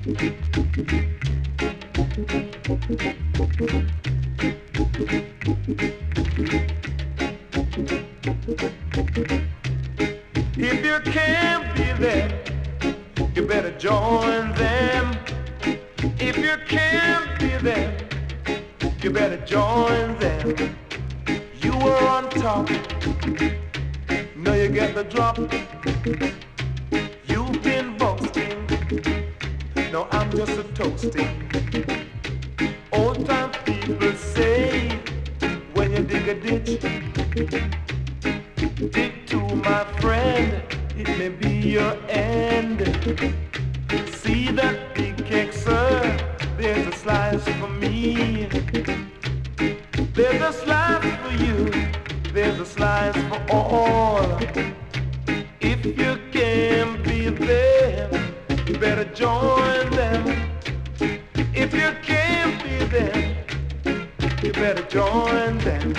If you can't be there, you better join them. If you can't be there, you better join them. You were on top, now you get the drop. You've been boasting, no, I'm just a toasting. Old time people say, when you dig a ditch, dig to my friend, it may be your end. See that big cake, sir, there's a slice for me. There's a slice for you, there's a slice for all. If you can't be there, you better join them. If you can't be there, you better join them.